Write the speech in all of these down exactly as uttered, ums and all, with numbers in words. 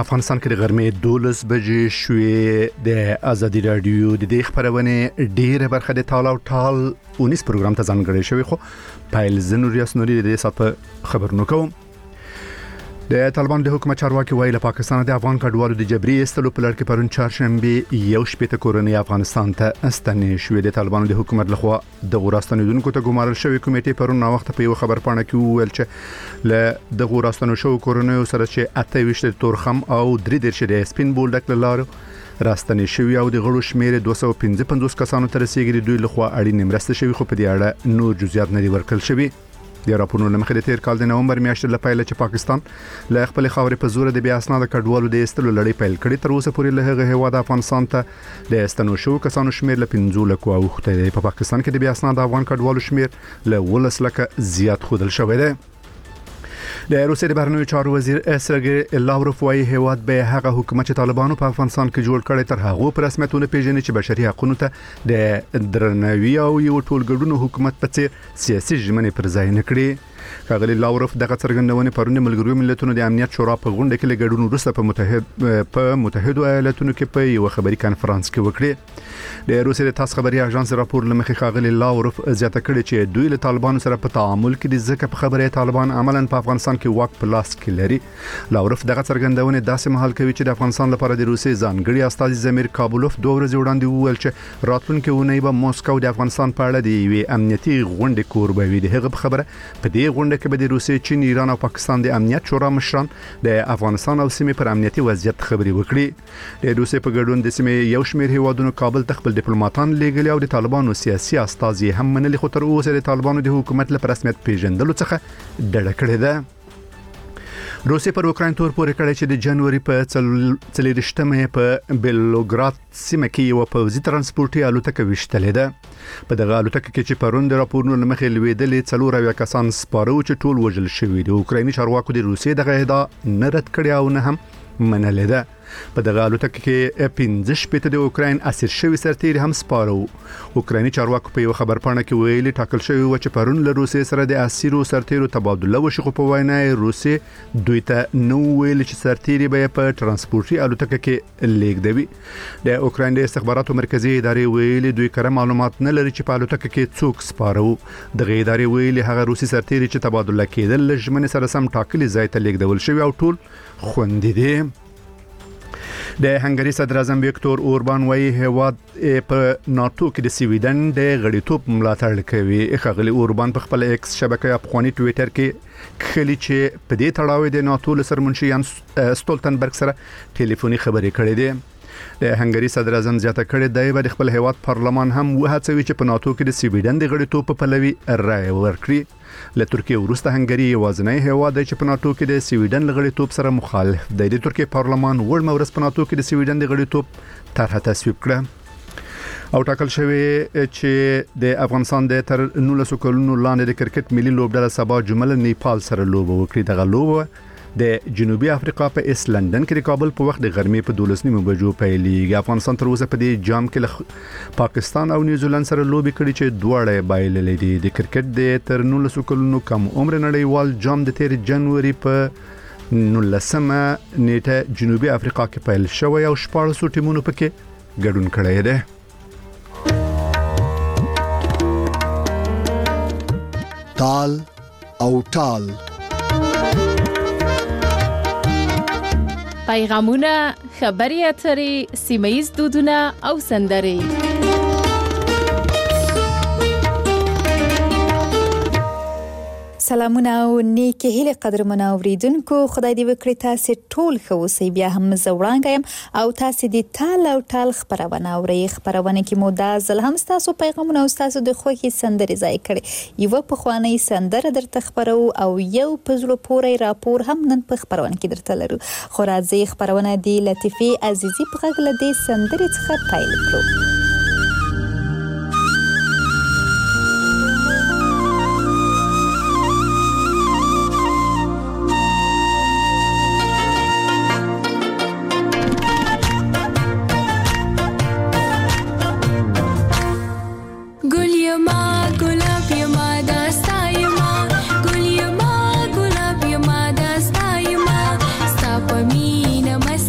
افغانستان کې د غرمې دولس بجې شوې. د ازادي رادیو د دې خبرونه ډیره برخه د تاله او ټال اونیس پروګرام ته ځانګړې شوی، خو پایل زنوریاس نوري د دې سات خبرونه کوم. د طالبان د حکومت چارواکي وایي له پاکستان د افغان کډوالو د جبري استلو په لړ کې پرون چهارشنبه یو شپږ کورنۍ افغانستان ته استنې شوې. د طالبانو د حکومت لخوا د غوراستانیدونکو ته ګمارل شوی کمیټې پرون نو وخت په یو خبر پاڼه کې وویل چې له د غوراستانو شو کورنۍ سره چې اته ویشت تورخم او درې درشه د سپین بولډک لارو راستنې شوی او د غړو شمیر دوه سوه پنځه پنځوس کسانو تر رسیدګي دوی لخوا اړین مرسته شوی، خو په دې اړه نور جزئیات نه دي ورکړل شوی. د راپورونو لمخې د تیر کال د نومبر میاشتې له پیل چې پاکستان له خپل خاورې په زور د بیا اسناد کډوالو د استلو لړۍ پیل کړې، تر اوسه پورې له هغه هیواد افغانستان ته د استنو شو کسانو شمیر له پنځه لکو اوخته دی. په پاکستان کې د بیا اسناد افغان کډوالو شمیر له ولس لکه زیات خودل شوی دی. د روسیې د بهرنیو چارو وزیر سرګی لاوروف وايي هیواد به هغه حکومت چې طالبانو په افغانستان کې جوړ کړي تر هغه پر رسمیتونه پیژني چې بشري حقوقو ته د درناوي او یو ټولګډونو حکومت په څیر سیاسي ژمنې پر ځای نه کړي. ښاغلي لاوروف دغه څرګندونه پرون ملګرو ملتونو د امنیت شورا په غونډه کې لګډون وروسته په متحد په متحده ایالاتونو کې په یو خبري کانفرنس کې وکړي. د روسیې د تاس خبري اژانس راپور لمخې ښاغلي لاوروف زیاته کړې چې دوی له طالبانو سره په تعامل کې د ځکه په خبره طالبان عملاً په افغانستان کې واک په لاس کې لري. لاوروف دغه څرګندونه داسې مهال کوي چې د افغانستان لپاره د روسیې ځانګړي استازي زمیر کابولوف دوه ورځې وړاندې وویل چې راتلونکي اونۍ به موسکو د افغانستان په اړه د یوې امنیتي غونډې کوربه وي. د هغه په خبره په دې غونډه کې به د روسیې، چین، ایران او پاکستان د امنیت شورا مشران د افغانستان او سیمې پر امنیتي وضعیت خبري وکړي. د روسیې په ګډون د سیمې یو شمېر هیوادونو کابل ته خپل ډیپلوماټان لیږلي او د طالبانو سیاسي استازي هم منلي، خو تر اوسه د طالبانو د حکومت لپاره رسمیت پیژندلو څخه ډډه کړې ده. روسیې پر اوکراین تور پورې کړی چې د جنوري په څلورشتمه په بیلوګراد سیمه کې یو پوځي ترانسپورتي الوتکه وشتلې ده. په دغه الوتکه کې چې پرون د راپورونو لمخې لویدلې څلور اویا کسان سپاره چې ټول وژل شوي دي. اوکرایني چارواکو د روسیې دغه ادعا نه رد کړې او نه هم منلې ده. په دغه الوتکه کې پنځه شپېته د اوکراین اسیر شوی سرتیري هم سپاره وو. اوکرایني چارواکو په یو خبر پاڼه کې ویلي ټاکل شوی و چې پرون له روسیې سره د اسیرو سرتیرو تبادله وشي، خو په وینا روسیې دوی ته نو ویل چې سرتیري به په ترانسپورتي الوتکه کې لیږدوي. د اوکراین د استخباراتو مرکزی ادارې ویلي دوی کره معلومات نه لري چې په الوتکه کې څوک سپاره وو. دغه ادارې ویلي هغه روسي سرتیري چې تبادله کېدل لژمنې سره سم ټاکلي ځای ته لیږدول شوی او ټول خوندي دي. د هنګري صدر اعظم ویکتور اوربان وايي هیواد په ناتو کې د سویډن د غړیتوب ملاتړ کوي. ښاغلي اوربان په خپل ایکس شبکې افغاني ټوئیټر کې خلی چې په دې تړاو د ناتو له سرمنشي یان ستولتنبرګ سره ټلیفوني خبرې کړې دي. د هنګري صدر اعظم زیاته کړې دی به خپل هیواد پارلمان هم وهڅوي چې په ناتو کې د سویډن د غړیتوب په پلوي رائے ورکړي. له ترکیه وروسته هنګري یوازینی هیواد دی چې په ناتو کې د سویډن له غړیتوب سره مخالف دی. د ترکیه پارلمان وړ مورس په ناتو کې د سویډن د غړیتوب طرحه تصویب کړه او ټاکل شوی چې د افغانستان د تر نولس کلونو لاندې د کرکټ ملي لوبډله سبا جمله نیپال سره لوبه وکړي. دغه لوبه د جنوبي افریقا په ایس لندن کې د کابل په وخت د غرمې په دولس نیمو بجو پیلېږي. افغانستان تر اوسه په دې جام کې پاکستان او نیوزیلند سره لوبي کړي چې دواړه بایللې دي. د کرکټ د تر نولس کلونو کم عمر نړیوال جام د تیر جنوري په نولسمه نیټه جنوبي افریقا کې پیل شوی او شپاړس ټیمونو پکې ګډون کړی دی. تال او ټال پیغامونه، خبري اترې، سیمایي دودونه او سندرې. سلامونه او نیکی هیله قدرمنو اوریدونکو، خدای دې وکړي تاسو ټول ښه اوسئ. بیا هم زه وړاندې یم او تاسو دې ټال او ټال خبرونه اورئ. خبرونه کې مو دا ځل هم تاسو پیغامونه او تاسو د خوښي سندرې ځای کړي. یو په خواني سندره درته خبرو او یو په زړه پورې راپور هم نن په خبرونه کې درته لرو. خو راځي خبرونه دی لطیفه عزیزي په غږ له دې سندرې څخه پیل کړو. Namaste.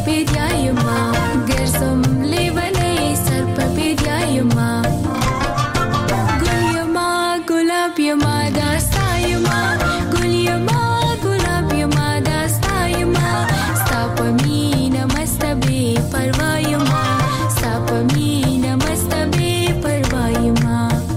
پیدایما ګرځم لیونی سر په پیدایما ګل یما ګلاب یما داستایما ګل یما ګلاب یما داستایما ستا په مینه مست بې پروا یما ستا په مینه مست بې پروا یما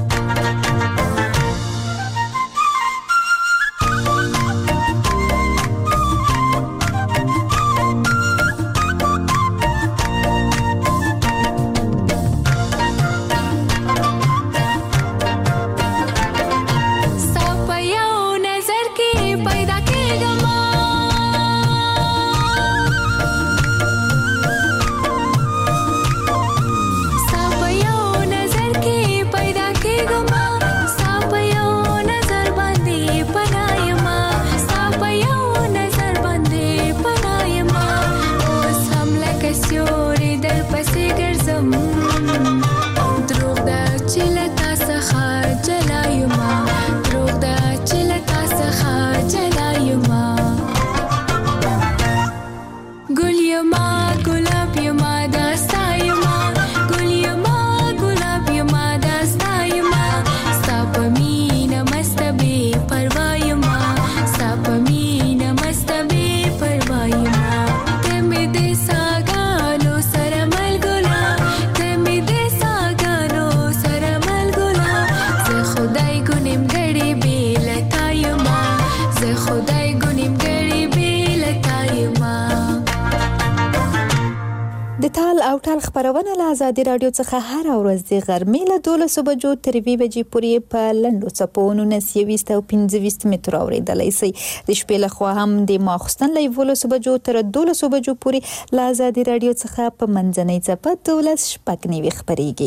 خبرونه له آزادي رادیو څخه هر ورځ د غرمې له دولسو بجو تر یوې بجې پورې په لنډو څپو نولس یویشت او پنځه ویشت مترو اورېدلی شئ. د شپې لخوا هم د ماخوستن له یولسو بجو تر دولسو بجو پورې له آزادي رادیو څخه په منځنۍ څپه دولس شپږ نوي خپرېږي.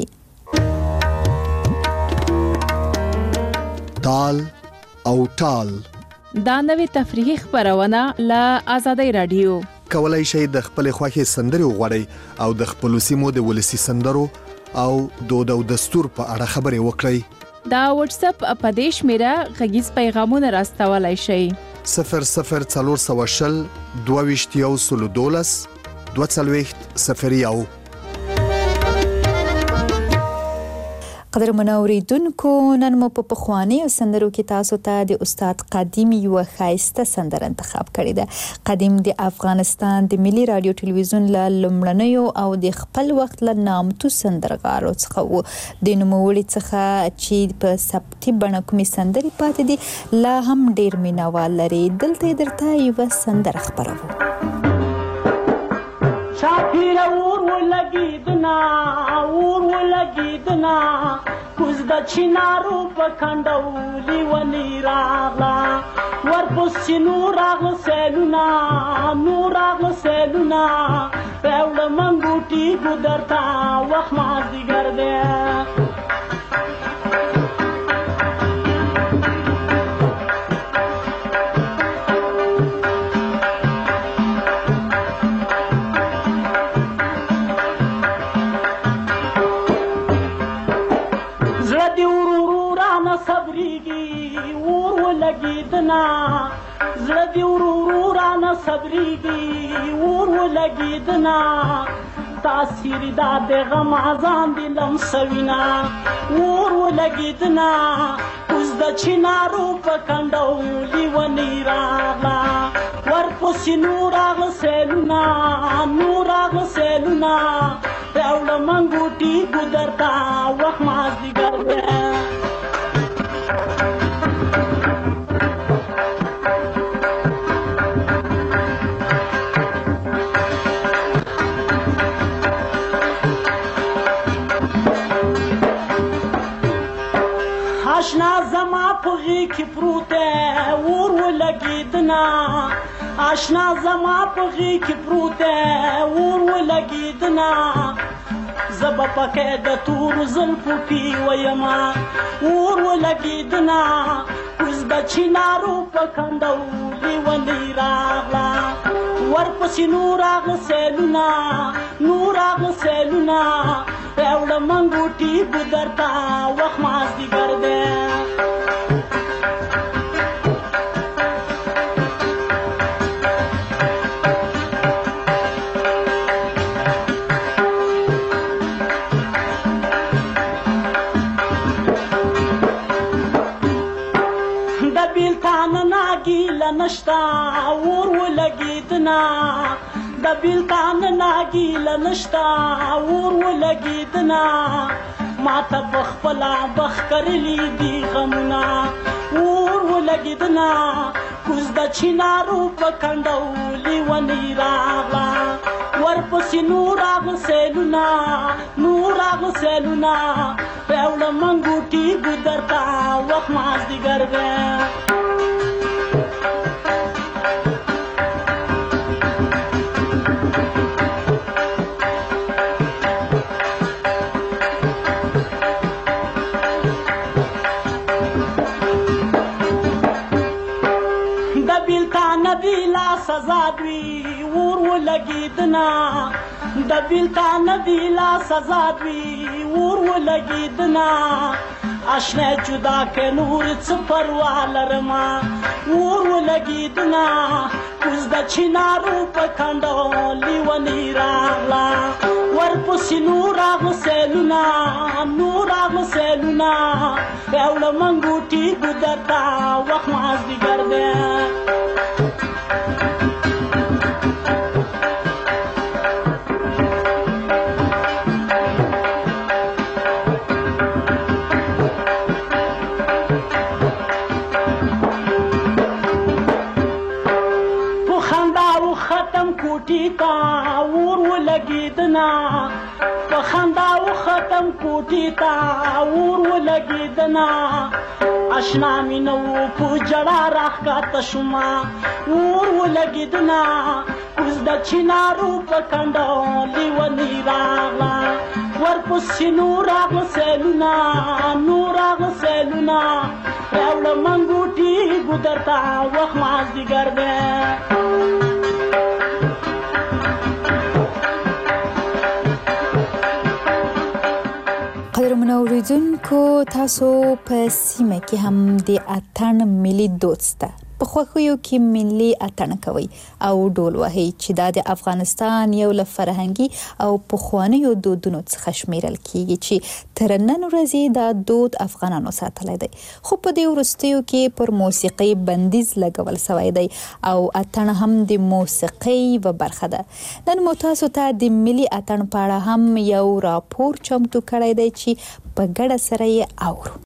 تال او ټال دا نوې تفریحي خبرونه له آزادي رادیو. کولای شئ د خپل خوښي سندرې وغواړئ او د خپل سیمو د ولسی سندرو او دود او دستور په اړه خبرې وکړئ. دا واتس اپ په دې شمیره غږیز پیغامونه راستولای شئ. صفر صفر څلور سوه شل دوه ویشت یو سلو دولس دوه څلوېښت صفر یو. قدرمنو اوریدونکو، نن مو په پخوانیو سندرو کې تاسو ته د استاد قدیم یو ښایسته سندره انتخاب کړې ده. قدیم د افغانستان د ملي رادیو ټلویزیون له لومړنیو او د خپل وخت له نامتو سندرغاړو څخه و. د نوموړي څخه چې په ثبتي بڼه کومې سندرې پاتې دي لا هم ډېر مینوال لري. دلته درته یوه سندره خپروو. شاکر اور ولګیدنا اور ولګیدنا کوز د چینارو په کندولي ونی راغلا ورپسې نور راغله سیلونه نور راغله سیلونه پهوله منګوټي ګودرتا وخت مازدیګر دی. زړه دی ورو رانه صبرېږي اور ولګېدنا تاثیر دا د غم اذان دې لمسوینا اور ولګېدنا اوس د چینارو په کنډولي ونې راغله ورپسې نور راغله سیلونه نور راغله سیلونه راوړه منګوټي ګودرته وخت مازدیګر دی. آشنا زما په غېږ کې پروت دی اور ولګېدنا آشنا زما په غېږ کې پروت دی اور ولګېدنا زه به پکې د تورو زلفو پیویمه اور ولګېدنا اوس د چینارو په کنډولي ونې راغله ورپسې نور راغله سیلونه نور راغله سیلونه راوړه منګوټي ګودرته وخت مازدیګر دی. ور ولګیدنا د بیلتان ناګیل نشتا ور ولګیدنا ما ته بخپلا بخ کرلی دی غمنا ور ولګیدنا کوز د چینارو په کندولی ونی راغلا ورپسې نور اغسلونا نور اغسلونا راوړه منګوټي ګدرتا وخت مازدیګر دی بیلا سزا دوی ور ولګیدنا د بیلتان بیلا سزا دوی ور ولګیدنا آشنا جدا که نور څه پروا لرما ور ولګیدنا کوز د چینارو په کندو لیونی راغلا ورپسې نور اغسلونا نور اغسلونا راوړه منګوټي ګدرتا وخت مازدیګر دی کوټیتا ور ولګیدنا په خندا و ختم کوټیتا ور ولګیدنا آشنا مینو په جړا راخاته شوما ور ولګیدنا کوز د چینارو په کندو لیونی راغلا ورپسې نور اغسلونا نور اغسلونا راوړه منګوټي ګدرتا وخت مازدیګر دی قدرمنو اوریدونکو تاسو په سیمه کې هم د اتن ملي دود شته په خوښیو کې ملي اتن کوي او ډول وهي چې د افغانستان یو له فرهنګي او پخوانیو دودونو څخه شمیرل کیږي چې تر نن ورځې دا دود افغانانو ساتلی دی خو په دې وروستیو کې پر موسیقي بندیز لګول شوی دی او اتن هم د موسیقي و برخه ده نن مو تاسو ته د ملي اتن په اړه هم یو راپور چمتو کړی دی چې په ګډه سره یې اورو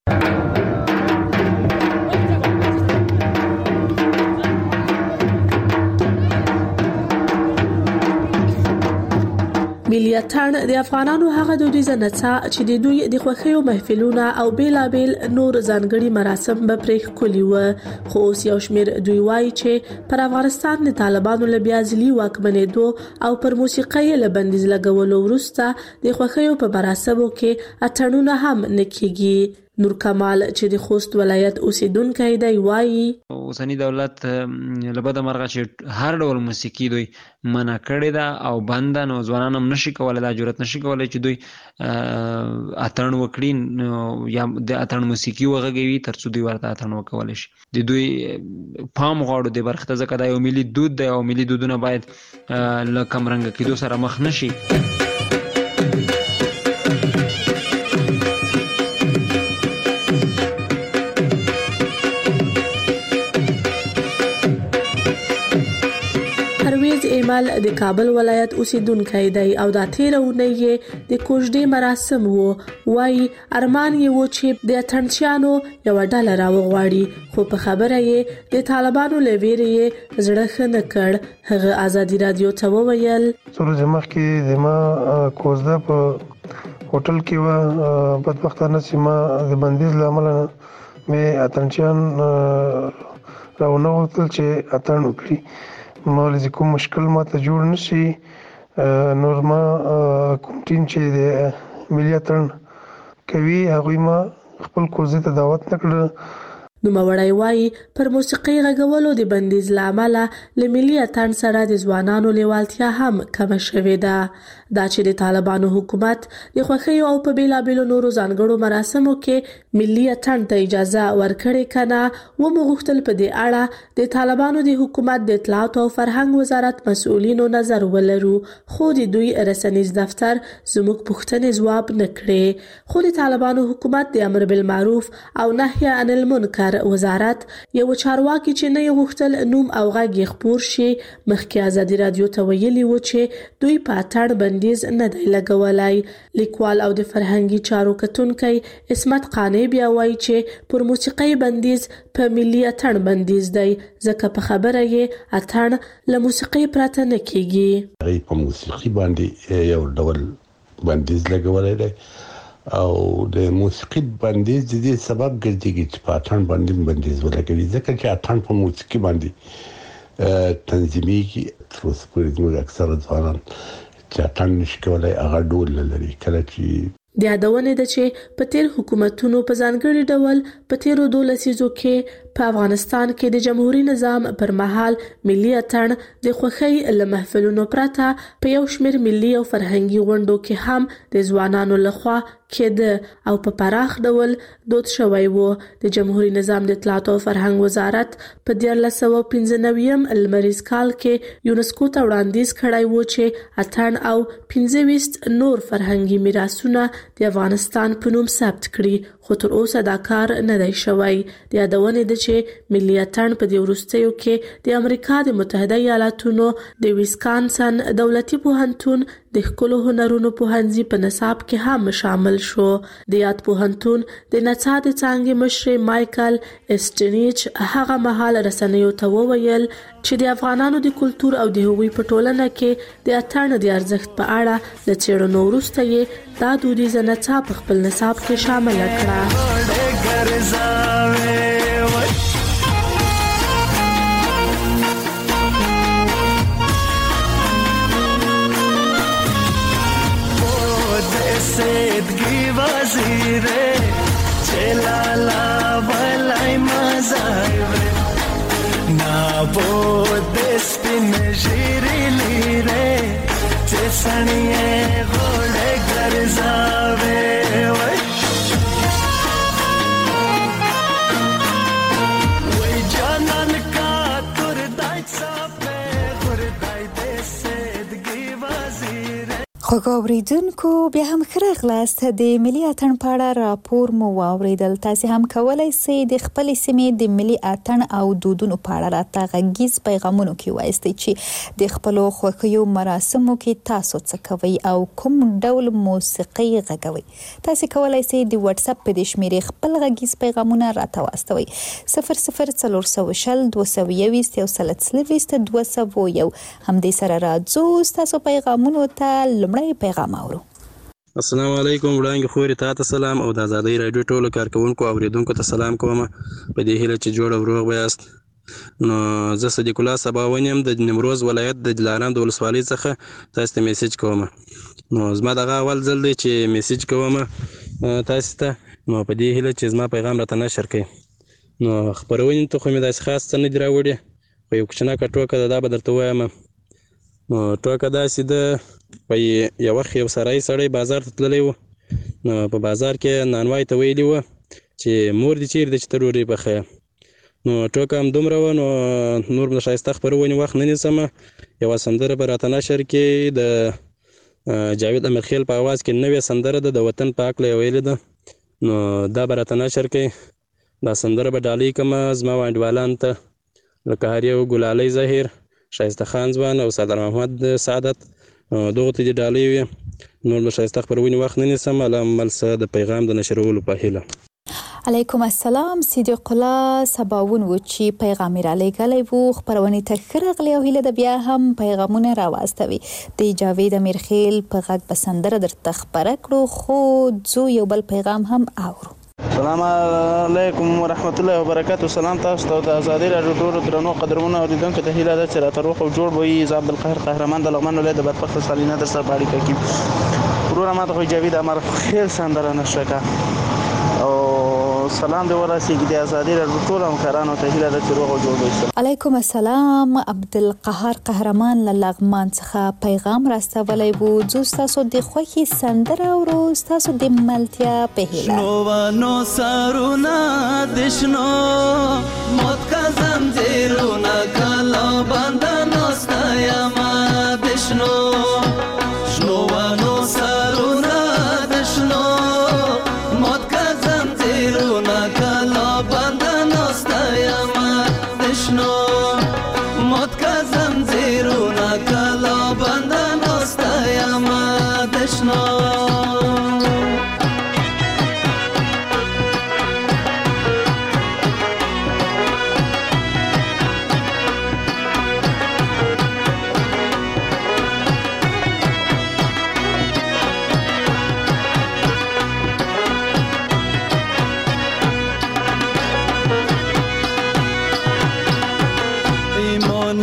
ملي اتن د افغانانو هغه دودیزه نڅا چې د دوی د خوښیو محفلونه او بیلابیل نور ځانګړي مراسم به پرې ښکلي وو خو اوس یو شمېر دوی وایي چې پر افغانستان د طالبانو له بیا ځلي واکمنېدو او پر موسیقۍ له بندیز لګولو وروسته د خوښیو په مراسمو کې اتڼونه هم نه کیږي نور کمال چې د خوست ولایت اوسیدونکی دی وایي اوسنی دولت لبد مرغه چې هر ډول موسیقي دوی منع کړی دا او بند نو ځوانان هم نشي کولای دا جرأت نشي کولای چې دوی اتڼ وکړي یا د اتڼ موسیقي وغږوي ترڅو دوی ورته اتڼ وکولای شي د دوی پام غواړو د برخه ځکه دا یو ملي دود دی او ملي دودونه باید له کمرنګ کېدو سره مخ نشي ایمال د کابل ولایت اوسیدونکی دی او دا تیرونه یې د کوژدې مراسم وو وای ارمان یې و چې د اتڼچیانو یو ډله راوغواړي خو په خبره یې د طالبانو لویری زړه خنه کړ هغه ازادي رادیو ته وویل څو مخ کې د ما کوژده په هوټل کې و بدبختانه سیمه د بندیز لامل مې اتڼچیان راونه وتل چې اتڼ وکړي مولزي کوم مشکل ماته جوړ نشي نور ما کوم ټیم چې د ملي اتن کوي هغه ما خپل کوزه ته دعوت نکړه نو مړای وای پر موسیقي غږولو د بندیز لامل له ملي اتن سره د ځوانانو لیوالتیا هم کم شوې ده دا چې د طالبانو حکومت د خوښیو او په بیلابیلو نورو ځانګړو مراسمو کې ملي اتن ته اجازه ورکړې کنه و مغختل په دې اړه د طالبانو د حکومت د اطلاعات او فرهنګ وزارت مسؤلینو نظر ولرو خو د دوی رسنیز دفتر زموږ پوښتنې ځواب نکړي خو د طالبانو حکومت د امر بالمعروف او نهي عن المنکر امنیت وزارت یو چارواکي چې نه غوښتل نوم او غږ یې خپور شي مخکې ازادي رادیو ته ویلي و چې دوی په اتڼ بندیز نه دی لګولای. لیکوال او د فرهنګي چارو کتونکی عصمت قانع بیا وایي چې پر موسیقي بندیز په ملي اتڼ بندیز دی ځکه په خبره یې اتڼ له موسیقي پرته نه کیږي. هغه په موسیقي باندې یو ډول بندیز لګولای دی او د موسیقي بندیز د دې سبب ګرځي چې په اتڼ باندې بندیز ولګوي ځکه چې اتڼ په موسیقي باندې تنظیمي کې تر اوسه پورې زموږ اکثره ځوانان چې اتڼ نشي کولای هغه ډول لري. کله چې د یادونې ده چې په تیر حکومتونو په ځانګړي ډول په تیرو دوه لسیزو کې په افغانستان کې د جمهوریت نظام پر مهال ملي اتڼ د خوښۍ له محفلونو پرته په یو شمېر ملي او فرهنګي غونډو کې هم د ځوانانو لخوا کېده او په پراخ ډول دود شوی و. د جمهوریت نظام د اطلاعات او فرهنګ وزارت په دیارلس سوه پنځه نوي لمریز کال کې یونسکو ته وړاندیز کړی و چې اتڼ او پنځه ویشت نور فرهنګي میراثونه د افغانستان په نوم ثبت کړي خو تر اوسه دا کار نه دی شوی. د یادونې ده چې ملي اتڼ په دې وروستیو کې د امریکا د متحده ایالاتونو د ویسکانسن دولتي پوهنتون د ښکلو هنرونو پوهنځي په نصاب کې هم شامل شو. د یاد پوهنتون د نڅا د څانګې مشر مایکل اسټنیچ هغه مهال رسنیو ته وویل چې د افغانانو د کلتور او د هغوی په ټولنه کې د اتڼ د ارزښت په اړه له څېړنو وروسته یې دا دودیزه نڅا په خپل نصاب کې شامله کړه. سیدگی وزیره چلالا ولای مزایوه نابود سپین جیری لیره چسنیه غوڑه گرزاوه وی جانان کا تردائی صافه غردائی ده سیدگی وزیره. خوږو اوریدونکو بیا هم ښه راغلاست. د ملي اتڼ په اړه راپور مو واوریدل. تاسو هم کولای شئ د خپل سیمې د ملي اتڼ او دودونو په اړه راته غږیز پیغامونه کې وایستئ چې د خپل خوښیو مراسمو کې تاسو څه کوئ او کوم ډول موسیقي غږوئ. تاسو کولای شئ د واتس اپ په دې شمیرې خپل غږیز پیغامونه راته واستوئ صفر صفر څلور سوه شل دوه سوه یوویشت یو سل څلوېښت دوه سوه یو. همدې سره راځو ستاسو پیغامونو ته. پیغام اورو. السلام علیکم وړاندې خوري تاسو سلام او د آزادۍ رادیو ټولو کارکونکو او اوریدونکو ته سلام کوم په دې هیله چې جوړ او روغ یاست. نو زه صدیق الله سباونیم د نیمروز ولایت د دلارام د ولسوالۍ څخه تاسو ته میسج کوم. نو زما دغه اول ځل دی چې میسج کوم تاسو ته. نو په دې هیله چې زما پیغام راته نشر کړئ. نو خبرونې ته خو مې داسې خاص څه نه دي راوړي خو یو کوچنکه ټوکه ده دا به درته وایم. نو ټوکه داسې ده په یو وخت یو سړی سړی بازار ته تللی و. نو په بازار کې نانوای ته ویلي و چې مور دې چیرې ده چې ته ډوډۍ پخوې. نو ټوکه هم دومره وه. نو نور د ښایسته خپرونې وخت نه نیسمه. یوه سندره به راته نشر کې د جاوید امیرخیل په اواز کې نوې سندره ده د وطن په هکله یې ویلې ده. نو دا به راته نشر کې. دا سندره به ډالۍ کړمه زما وانډوالانو ته لکه هر یو ګلالۍ ظاهر شایسته خان ځوان او سردار محمد سعادت دغو ته دې ډالۍ وي. نور به ښایسته خپرونې وخت نه نیسم. الامل څه د پیغام د نشرولو په هیله. علیکم السلام. صدیق الله سباون و چې پیغام را لېږلی و. خپرونې ته ښه راغلی او هیله ده بیا هم پیغامونه راواستوي. د جاوید امیرخیل په غږ به سندره درته خپره کړو خو ځو یو بل پیغام هم اورو. السلام علیکم ورحمت الله وبرکاتہ. سلام تاسو ته د آزادۍ رادیو ټولو درنو قدرمنو اوریدونکو ته هیله ده چې راته روغ او جوړ به وي. زه عبدالقاهر قهرمان د لغمان ولایت د بدبخته سالینه در سره په اړیکه کې. وروره ما ته خو جاوید امیرخیل سندره نشره کړه او سلام دې ورسیږي د آزادۍ رادیو ټولو همکارانو ته هیله ده چې روغ او جوړ به وي. علیکم السلام. عبدالقاهر قهرمان له لغمان څخه پیغام راستولی و. زه ستاسو د خوښې سندره اورو ستاسو د ملتیا په هیله. شنو سرونه د شنو موت کا زنجیرونه کلا بنده ناسته یما د شنو شنو سرونه د شنو موت کا زنجیرونه کلا بنده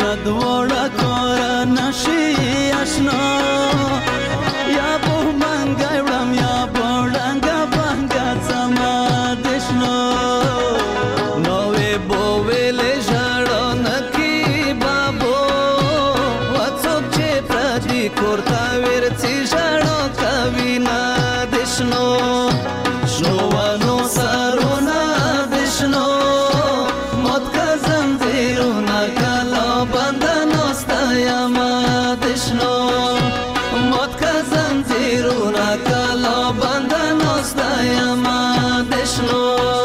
نه دواړه کاره نشي اشنا یا به منګی وړم یا به ړنګه بنګه ځمه د شنو نو وې به ویلې ژړو نه کې بابو وڅوک چې پردي کور ته ورځي ژړو کوي نه د شنو شنو ونو سرونه د شنو موت که زنځیرونه کله بنده ناسته یمه د شنو موت که زنځیرونه کله بنده ناسته یمه د شنو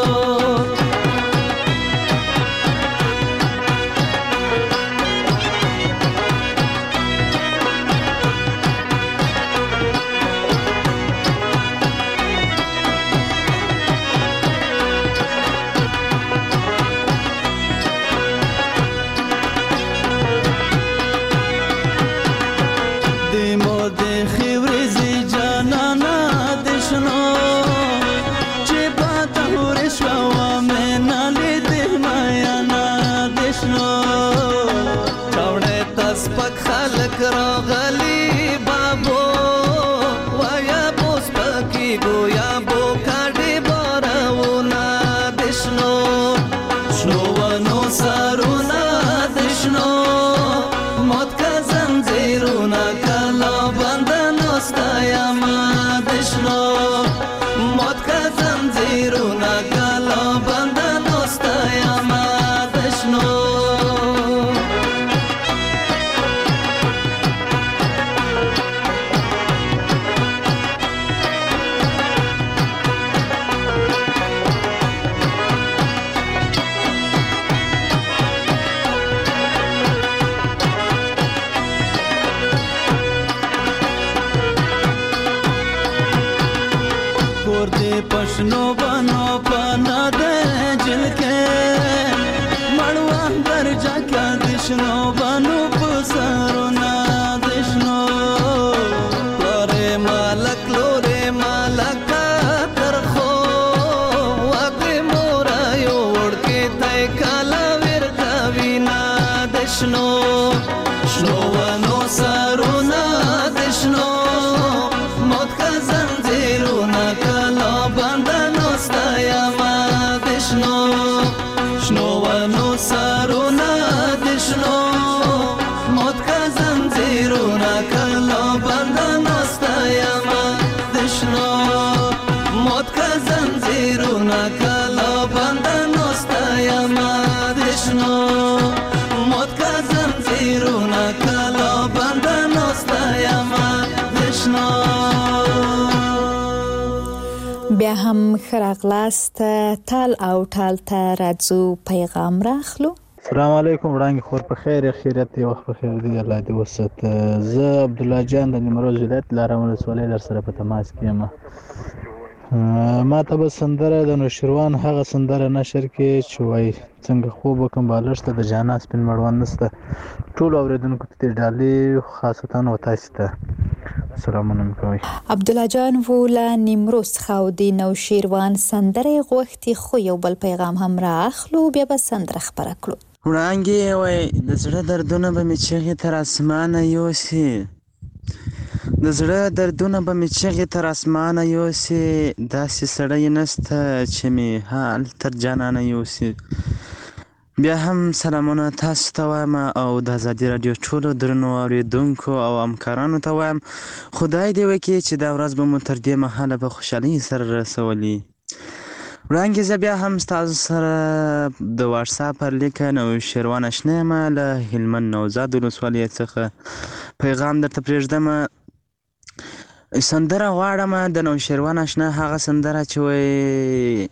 سپک خلک راغلی بابو وایا بوس پکی گویا بو کاډي بارونه د شنو شنو ونو سرونه د شنو موت که زنځیرونه کله بنده ناسته یمه د شنو موت که زنځیرونه کله بنده ناسته یمه د شنو پښنو بنو پنا د جلکه مړوان درجا کا دشنو بنو پسرونه دشنو لورې مالک لورې مالک ترخو واګې مورا یو ورکه تای کالا ور کوینا دشنو شنو ونو سرونه دشنو موت کا زنځیرونه کلا بنده ناسته یمه د شنو شنو ونو سرونه د شنو موت که زنځیرونه کلا بنده ناسته یمه د شنو موت که زنځیرونه کلا بنده ناسته یمه د شنو موت که زنځیرونه کلا بنده ناسته یمه د شنو بیا هم خراغلاست تال او تال ته راځو پیغام راخلو. السلام علیکم وړاندې خور په خیر خیریت دی وخت په خیر دی الله دې وسات. زه عبد الله جان د نیمروز ولایت لارم ولسوالۍ در سره په تماس کې یم. ما ته به سندره د نوشیروان هغه سندره نشر کې چې وای څنګه خوب وکم بالښت د جانا سپین مړوند نسته ټول اوریدونکو ته ډالې خاصتا او تاسو ته سلامونه کوي. عبد الله جان ولا نیمروز خو د نوشیروان سندره غوښتي خو یو بل پیغام هم راخلو بیا به سندره خبره کړو. وړاندې وای د زړه دردونه به می چغې تر اسمانه یوسي د زړه دردونه به می چغې تر اسمانه یوسي داسې سړی نسته چې می حال تر جانانه یوسي. بیا هم سلامونه تاسو ته وایم او د ازادي رادیو ټولو درنو اوریدونکو او همکارانو ته وایم خدای دې وکړي چې دا ورځ به مو تر دې مهاله په خوشحالۍ سره رسولي. وړاندې زه بیا هم ستاسو سره د واټساپ پر لیکه نوشیروان اشنا یم له هلمند نوزاد ولسوالۍ څخه پیغام درته پرېږدم. سندره غواړم د نوشیروان اشنا هغه سندره چې وایي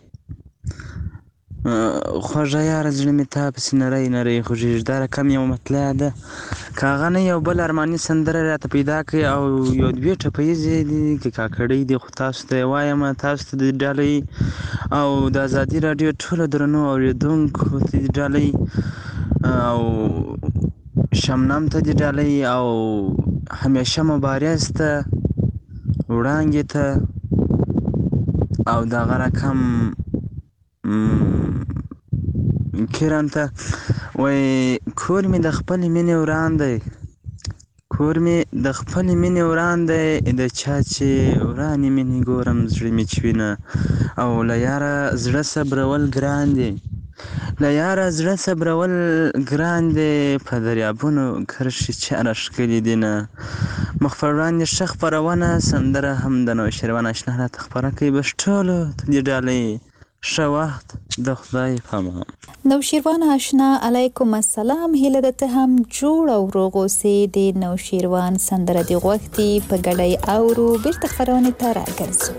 خوږه یاره زړه مې تا پسې نری نری خوږېږي دا رقم یو مطلع ده که هغه نه یو بل ارماني سندره راته پیدا کړي او یو دوې ټپیزې دي که کاکړۍ دي خو تاسو ته یې وایم تاسو ته د ډالۍ او د ازادي راډیو ټولو درنو اورېدونکو ته د ډالۍ او شمنام ته د ډالۍ او همیشه مبارز ته وړانګې ته او دغه رقم کرام ته وای کور مې د خپلې مینې وران دی کور مې د خپلې مینې وران دی د چا چې ورانې مینې ګورم زړه مې چوینه او له یاره زړه صبرول ګران دی له یاره زړه صبرول ګران دی په دریابونو کرښې چاره ښکلي دي نه مخ پر وړاندې ښه خپرونه سندره هم د نوشیروان اشنا راته خپره کوي بس ټولو ته دې ډالۍ ښه وخت د خدای په امان. نوشیروان آشنا علیکم السلام. هیله ده ته هم جوړ او روغ اوسې. د نوشیروان سندره دې غوښتي په ګډۍ اورو بیرته خپرونې ته راګرځو.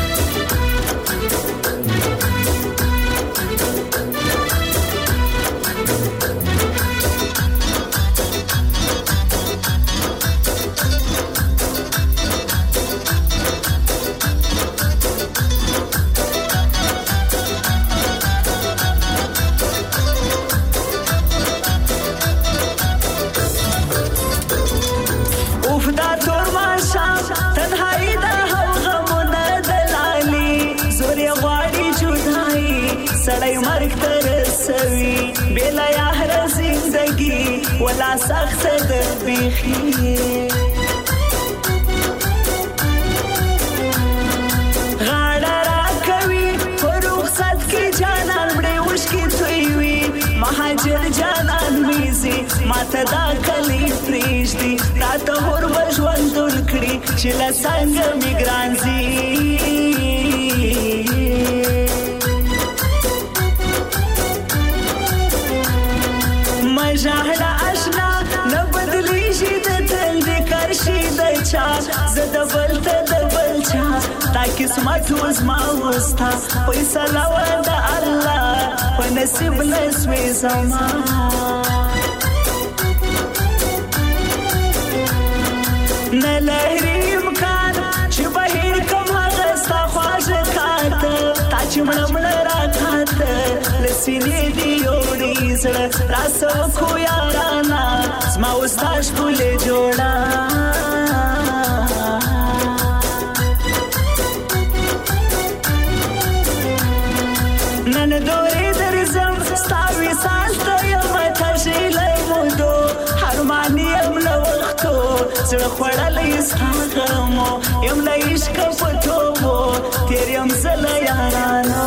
ولا سخت در بیخی غاړه را کوي په رخصت کې جانان مړې وشکې تویوي مهاجر جانان میزي ماته دا کلی پرېږدي تا ته هور به ژوندون کړي چې له څنګه مې ګران ځي مژاړه اشنا نه بدلیږي د تل د کرشي د چا زه د بل ته د بل چا تا قسمت وزما وستا فیصله وه د الله په نصیب نسوې زما نه لري امکان چې بهیر کم هغه ستا خواږه کاته تا چې مړه مړه راکاته له سینې دې یوړې زړه راسه وکړو یارانه زما وستا ښکلې جوړه نن دورې درځم ستا وصال ته یمه تږلې مودو حرمان یم له وختو زړه خوړلی ستا غمو یم له عشقه په توبو تېر یم زه له یارانو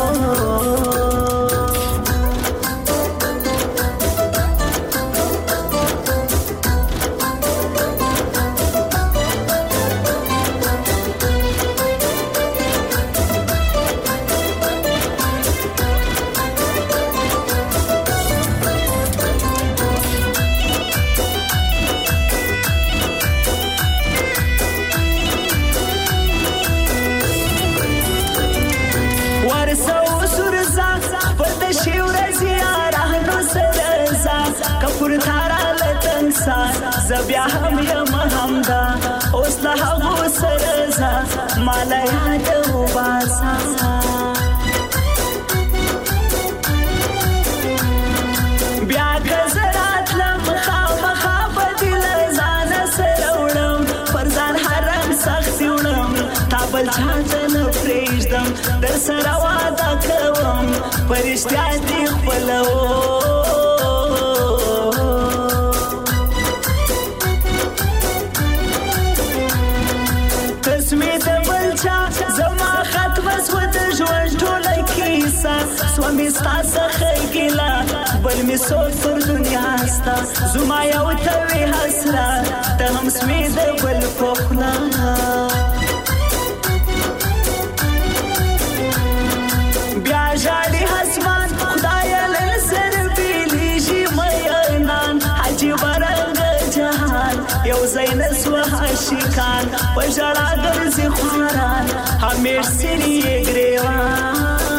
زبیا هم یم همدا اوس له هغو سره ځه ما له یاده وباسه بیا که زه راتلم خامخا به دې له ځانه سره وړم پر ځان حرم سختي وړم تا بل چا ته نه پرېږدم در سره واده کوم په رښتیا دې خپلوم سومی ستا څخه ګیله بل مې سوچ پر دنیا ستا زما یو ته وې حسره ته هم سوې د بل په خوله بیا ژاړي اسمان خدایه له سره بېلېږي مینان عجیبه رنګه جهان یو ځای نه سوه عاشقان په ژړا ګرځي خواران همیش سري یې ګرېوان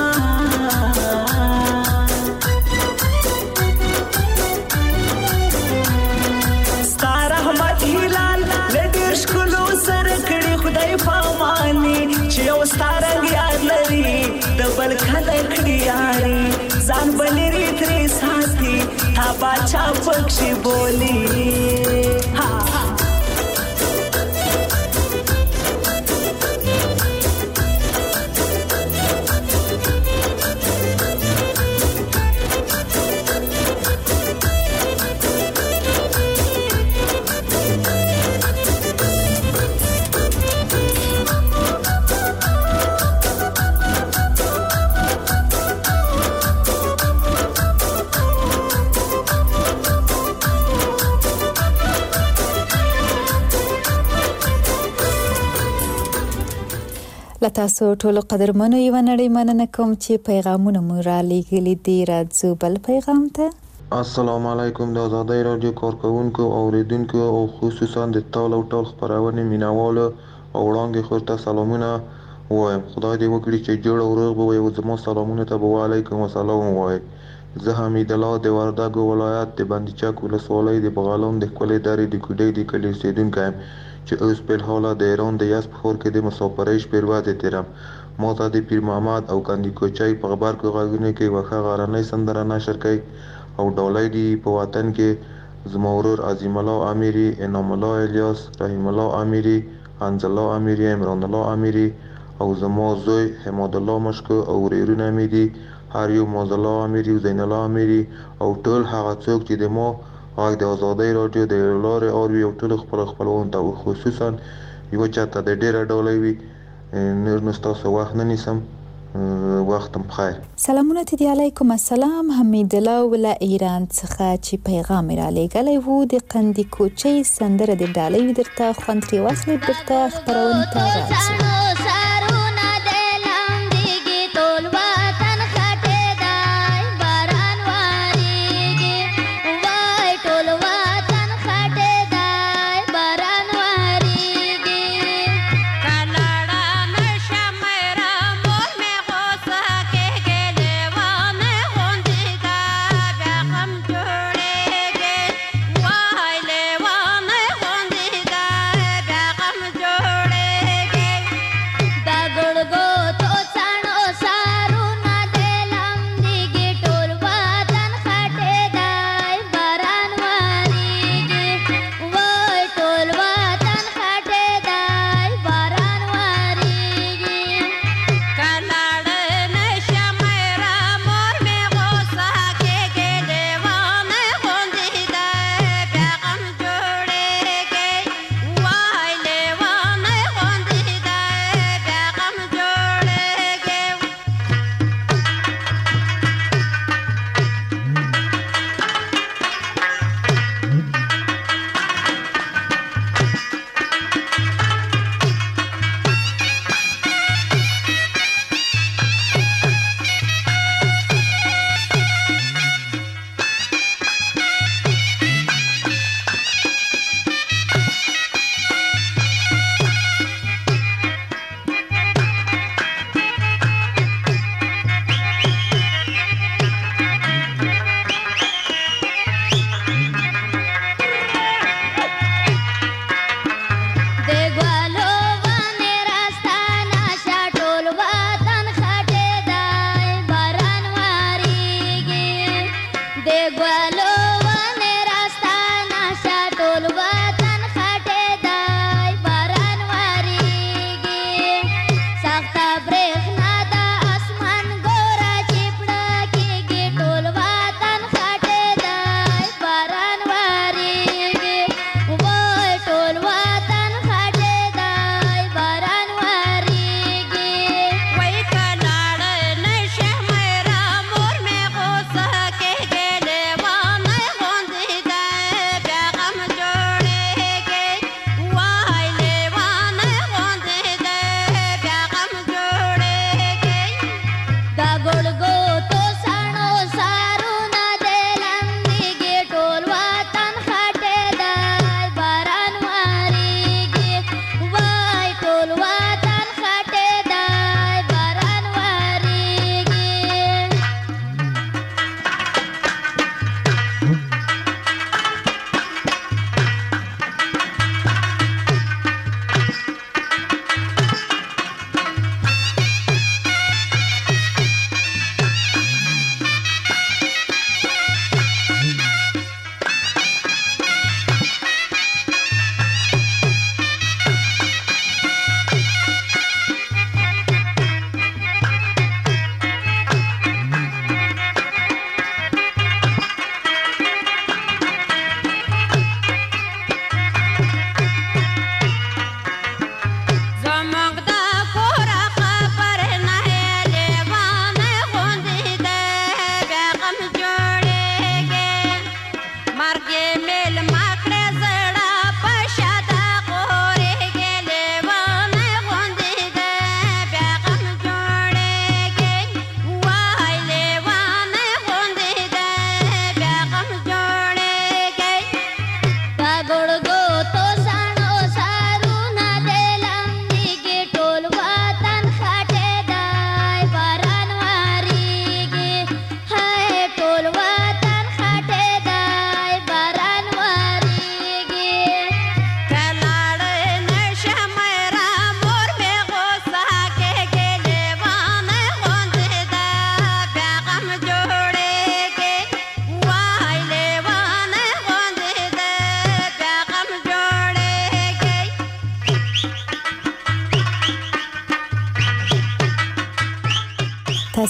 بل کله کړي یاري ځان بلري ترې ساتي تا باچا پکښې بولي لتاسو ټول قدرمنو یو نړۍ مننه کوم چې پیغامونه مو را لېږلي دي. راځو بل پیغام ته. السلام علیکم. د آزادۍ رادیو کارکونکو او اوریدونکو او خصوصا د ټال او ټال خبرونه مینوالو او وړاندې خورته سلامونه وایم. خدای دې وکړي چې جوړ او روغ به وي. زما سلامونه ته به وعلیکم السلام وایم. زه حمید الله د وردګو ولایت د بندیچک ولسوالۍ د بغلان د کولې درې د کوډۍ د کلي اوسیدونکی یم چې اوس په حاله د ایران د یاس په خور کې د مسافرۍ شپې ورځې تیرم. ما ته د پیر محمد او کندي کوچۍ په غبرګو غږونو کې وښه غرنۍ سندره نشر کوي او ډالۍ دي په وطن کې زما ورور عظیم الله امیری، انعام الله الیاس، رحیم الله امیری، حنظ الله امیری، عمران الله امیری او زما زوی حماد الله مشکو او ورورونه مې دي هر یو موز الله امیری او زین الله امیری او ټول هغه څوک چې د ما غږ د آزادۍ رادیو د لارې اوري او ټول خپل خپلوان ته خصوصا یو چاته د ډیره ډالۍ وي. نور نو ستاسو وخت نه نیسم. وختم بخیر. سلامونه تی علیکم السلام. حمید الله ول ایران څخه چې پیغام را لېږلی وو د قندي کوچۍ سندره د ډالۍ درته خوند ترې واخلئ. درته خپرونې ته راځو.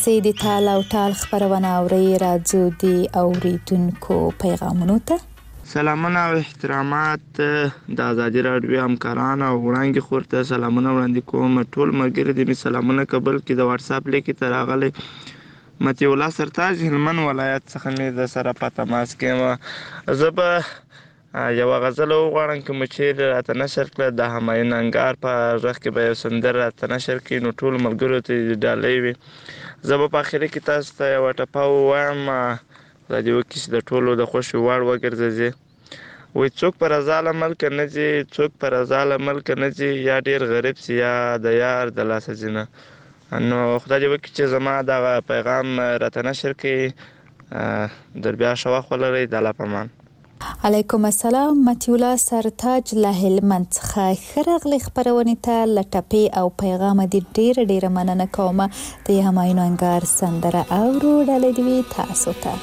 تاسې د تال او ټال خبرونه اورئ. راځو د اوریدونکو پیغامونو ته. سلامونه او احترامات د ازادي راډیو همکارانو او وړاندې خور ته سلامونه وړاندې کوم. ټول ملګري دې مې سلامونه قبل کړي. د واتس اپ لیک ته راغلی متي الله سرتاج هلمند ولایت څخه مې د سره په تماس کې یم. زه به یوه غزل وغواړم کوم چې راته نشر کړه د همایون انګار په غږ کې به یو سندره راته نشر کړي نو ټولو ملګرو ته دې ډالۍ وي. زه به په اخري کې تاسو ته یوه ټپه ووایم دا دې وکړي چې د ټولو د خوښې وړ وګرځي. وایي څوک په رضا له ملکه نه ځي، څوک په رضا له ملکه نه ځي، یا ډېر غریب سي یا د یار د لاسه ځي. نو خدای دې وکړي چې زما دغه پیغام راته نشر کړي. در بیا ښه وخت ولرئ. د الله په امان. علیکم السلام. متي الله سرتاج له هلمند څخه ښه راغلې خپرونې ته. له ټپې او پیغامه دې ډېره ډېره مننه کوم. د همایون انګار سندره اورو. ډالۍ دې وي تاسو ته.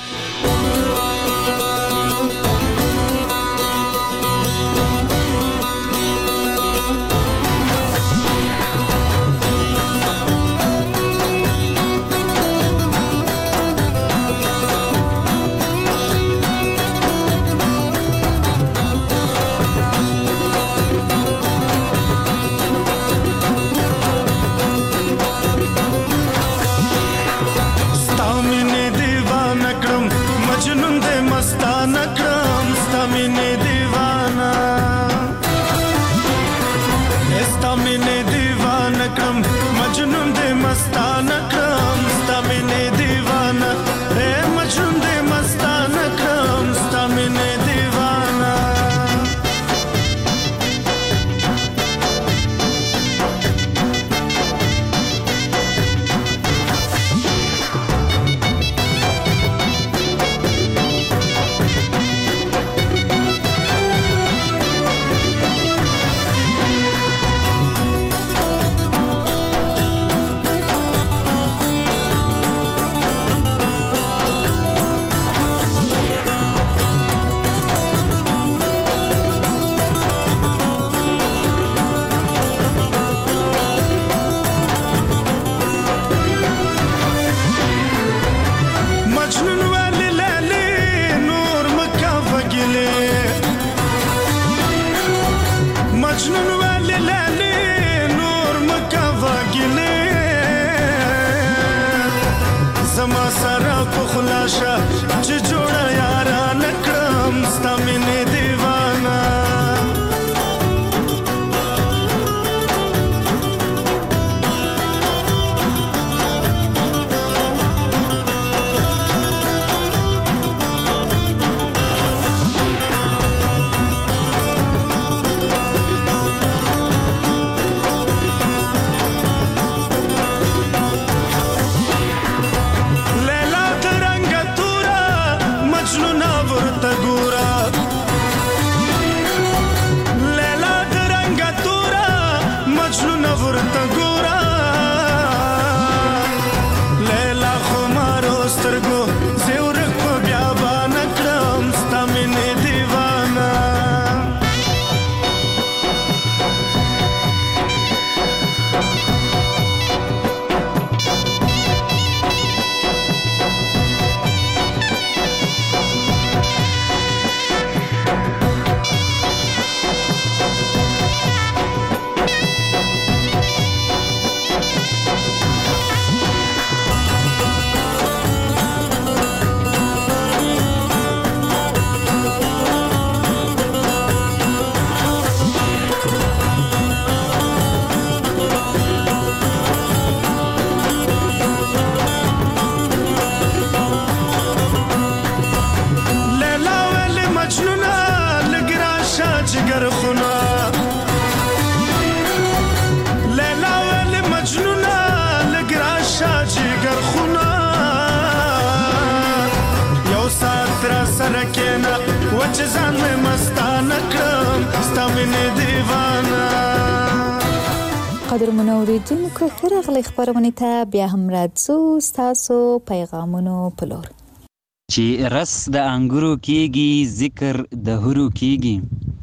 قدرمنو اوریدونکو ښه راغلئ خپرونې ته. بیا هم راځو ستاسو پیغامونو په لور. چې رس د انګورو کېږي ذکر د هورو کېږي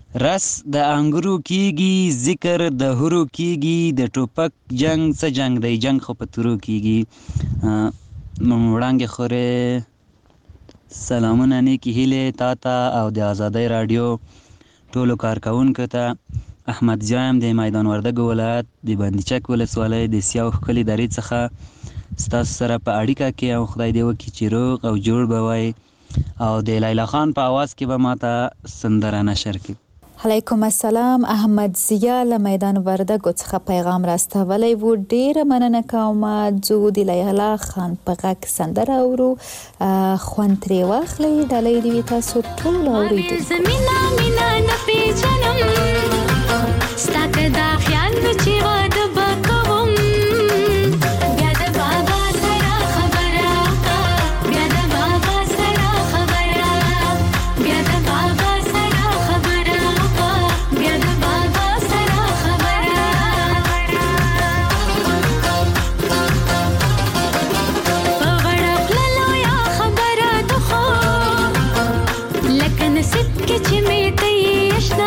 رس د انګورو کیږي ذکر د هرو کیږي د ټوپک جنگ څه جنگ دی جنگ خو په تورو کیږي وړانګې خورې سلامونه نیکی هیلې تا ته او د آزادۍ راډیو ټولو کارکوونکو ته احمد جایم د میدان وردګو ولایت د بندیچک ولسوالۍ د سیاو ښکلي درې څخه ستاسو سره په اړیکه کې او خدای دې وکړي چې روغ او جوړ به وای او د لیلا خان په आवाज کې به ماته سندره نشر کړي. علیکم السلام. احمد ضیا له میدان وردګو څخه پیغام راستولی و. ډیره مننه کوم. زه د لیلا خان په غږ سندره اورو خوند ترې واخلئ. ډالۍ دې وي تاسو ټول اورېدونکو. مینا مینا نه پیژنم ستا که دا خیال و چې واده به کوم بیا د بابا سره خبره بیا د بابا سره خبره بیا د بابا سره خبره بیا د بابا سره خبره په غړه خوله لویه خبره د خو لکه نصیب کې چې مې ته یې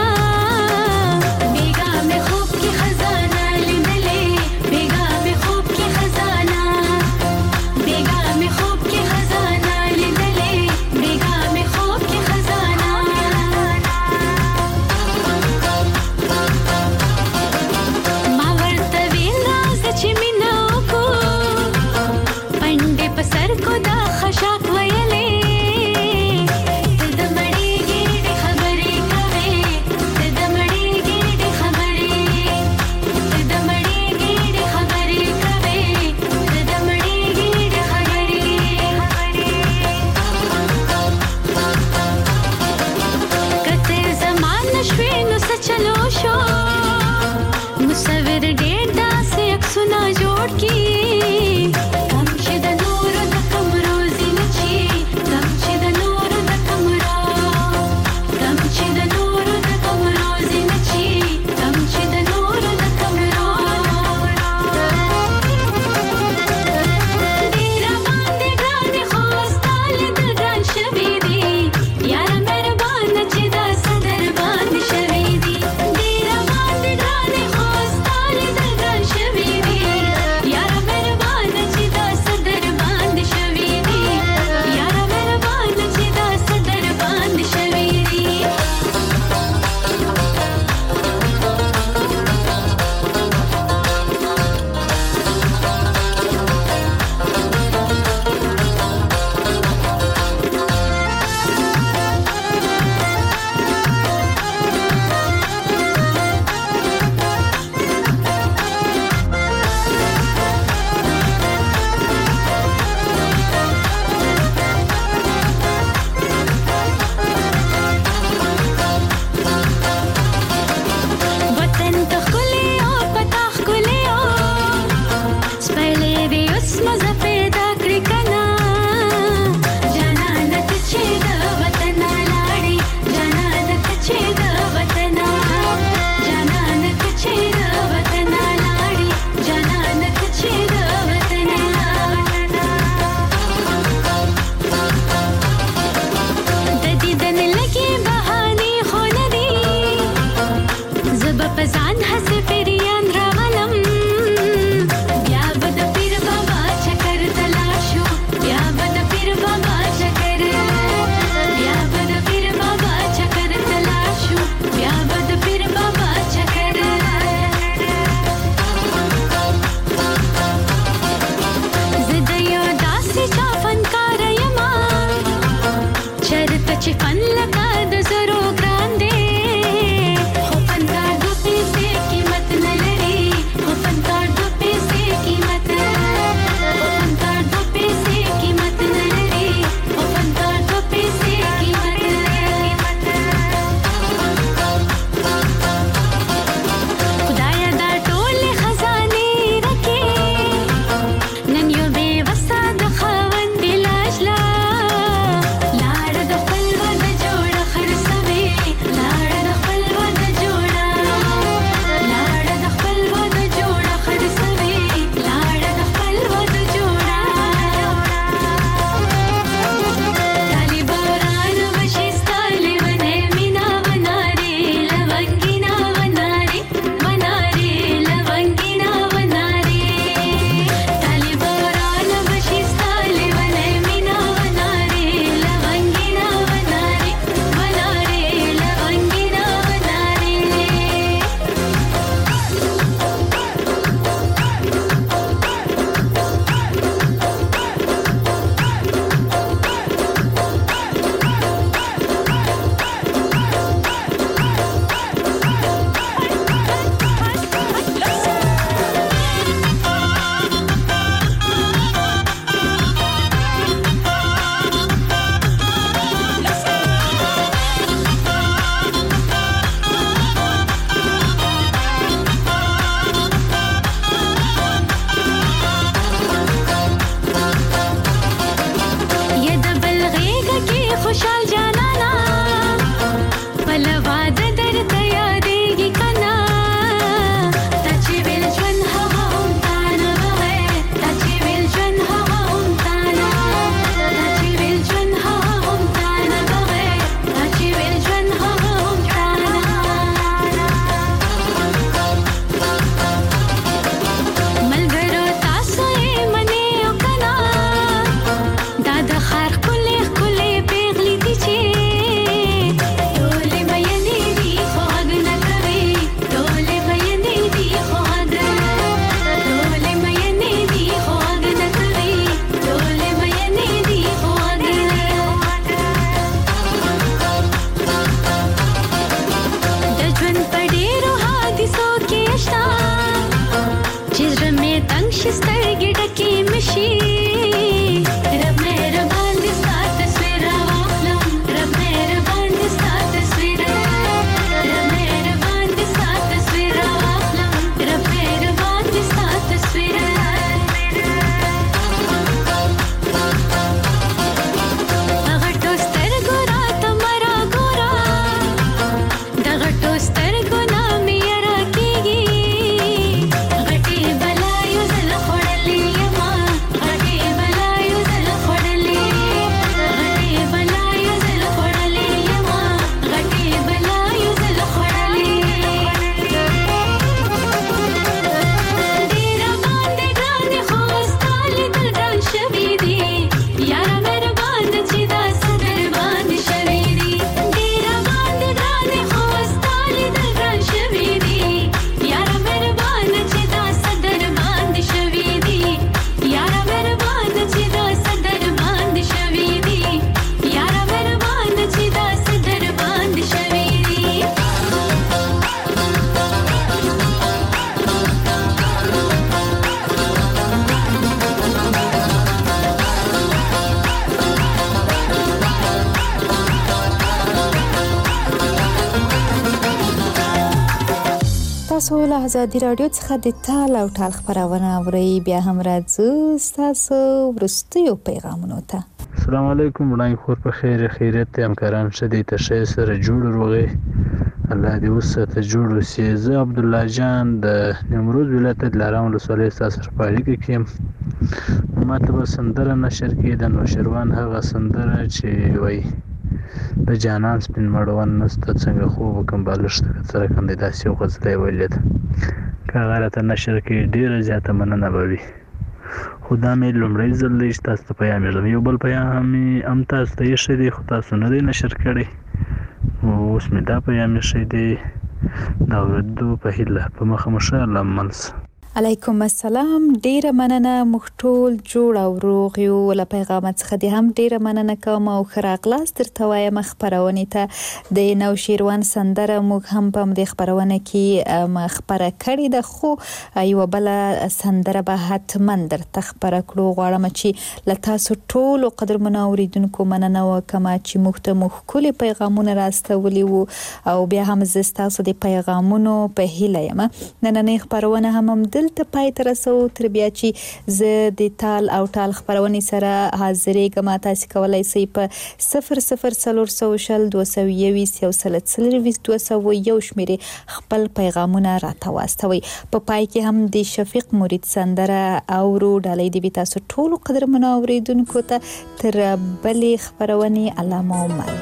تاسو له آزادي رادیو څخه د تال او ټال خبرونه اورئ. بیا هم راځو تاسو ورستیو پیغامونو ته. السلام علیکم وړاندې خور په خیر خیریت همکاران شدي ته سره جوړ روغي الله دې وسته جوړ وسی. زه عبد الله جان د نیمروز ولایت د لارام ولسوالۍ سره پاړی کې ماته به سندره نشر کې د نوشروان هغه سندره چې وای د جانان سپین مړوان نست څنګه خوب کوم بالښت سره کندې داسې غزلې ویلې کاغه راته نشر کې ډیره زیاته مننه بوي. خدا مې لومړی ځل لږ تاسو ته پیغام یې یو بل پیغام هم تاسو ته یې شری خو تاسو نه دی نشر کړی اوس مې دا پیغام یې شری دی دا ورته په هله په مخه مشه الله منس. علیکم السلام. ډیره مننه موږ ټول جوړ او روغ یو. له پیغام څخه دې هم ډیره مننه کوم او خراغلاس درته وایم خبرونه ته د نوشیروان سندره موږ هم په دې خبرونه کې خبره کړې ده خو یو بل سندره به حتما درته خبره کړو. غواړم چې له تاسو ټول قدرمن اوریدونکو مننه وکم چې موږ ته مخ کلی پیغامونه راستولي وو او بیا هم زه تاسو د پیغامونو په هیله یم. نن نه خبرونه هم دلته پای تر رسو تر بیا چې زه د تال او ټال خبرونه سره حاضرې کما تاسو کولای شئ په صفر صفر صفر سوشل دوه سوه یو یو سلسله دوه سوه یو شمیرې خپل پیغامونه راته په پای کې هم د شفیق مرید سندره او رو ډالۍ دی تاسو ټول قدرمن اوریدونکو ته تر بلې خبرونه علامه عمر.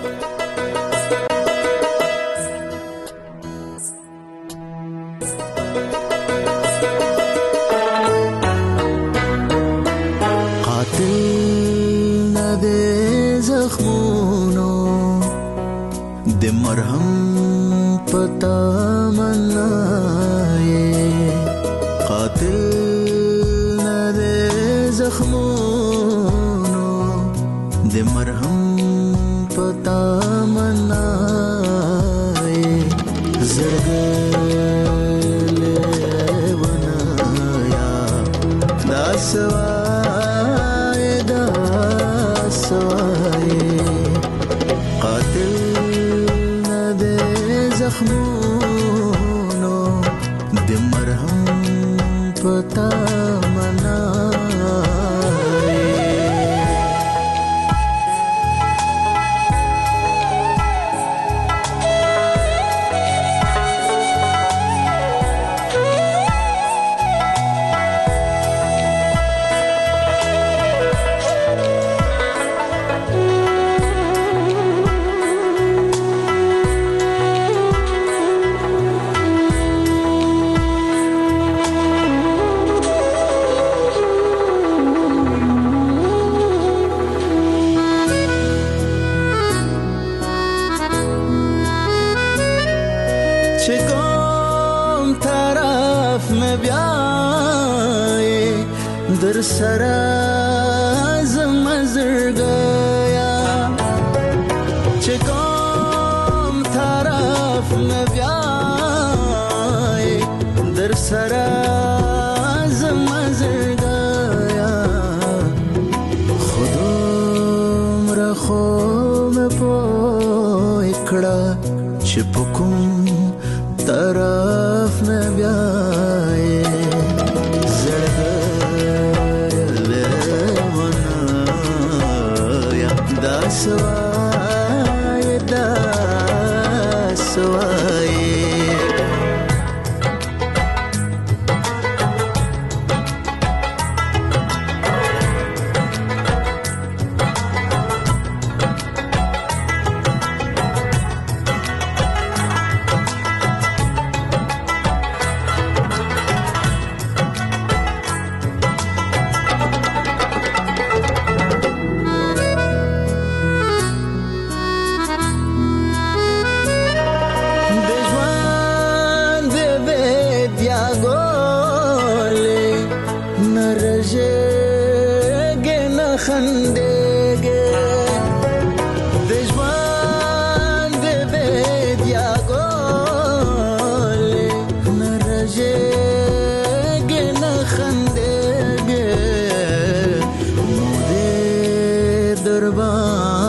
د مرهم پتا منای قاتل نه د زخمونو د مرهم پتا منای زړګل ونایا دا سوای دا سوای قاتل زخمونو د مرهم پتا منای. در سره زما زړګیا چې کوم طرف نه بیاي در سره زما زړګیا خودم را خو مې پوي کړه چې پکوم طرف نه بیاي سوای دا سوای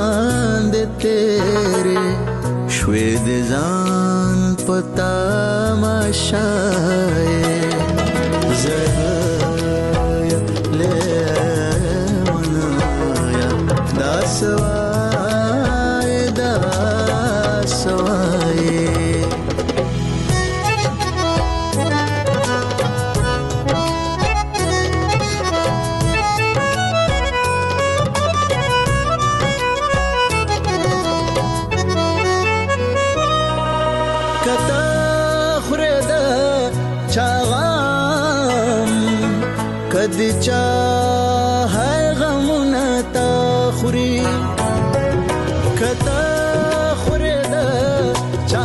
شوې د ځان پتا تماشای زړه لیونایا دا سوای دا سوای کدی چا ہے غمونه تا خوري کتا خورد چا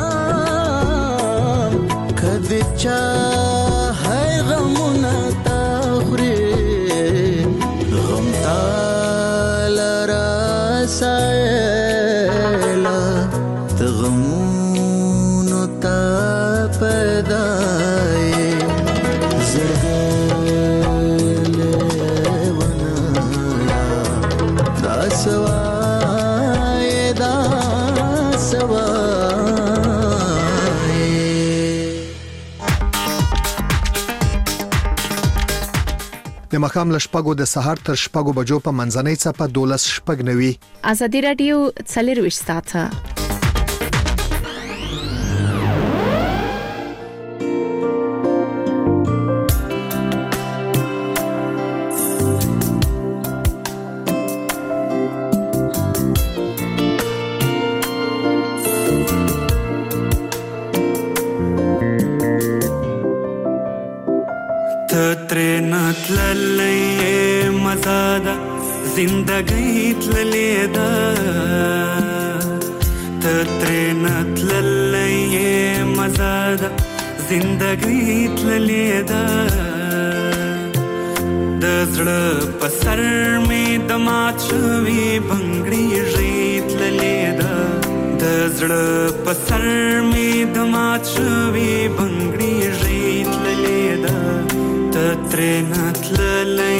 غم کدی چا ہے غمونه تا خوري غم تا لرا سایلا تغمونو تا پیدای د مخام لشپګو د سحر تر شپګو بجو په منځنۍ چپه دولس شپګ نوي ازادي رادیو څلرويش ساعته زندگی تللی دا تترینت للی مزادا زندگی تللی دا دزړه پسر می دمات شوی بنگړی ژیت للی دا دزړه پسر می دمات شوی بنگړی ژیت للی دا تترینت للی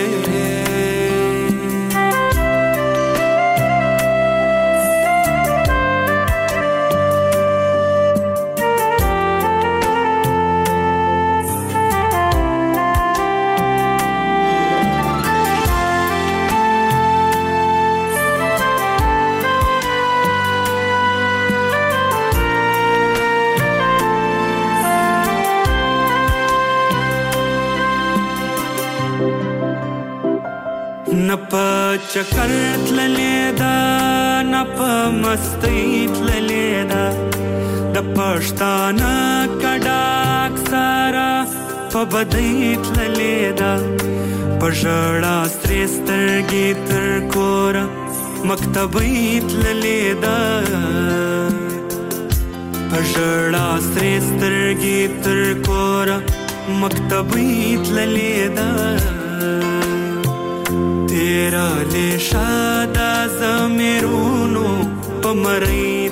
چکر تللی دا نپ مستی تللی دا د پښتانه کډاک سارا په بدی تللی دا پژړا سترګې تر کور مکتبې تللی دا پژړا سترګې تر کور مکتبې تللی دا تیرا لیشا دا زمیرونو پمری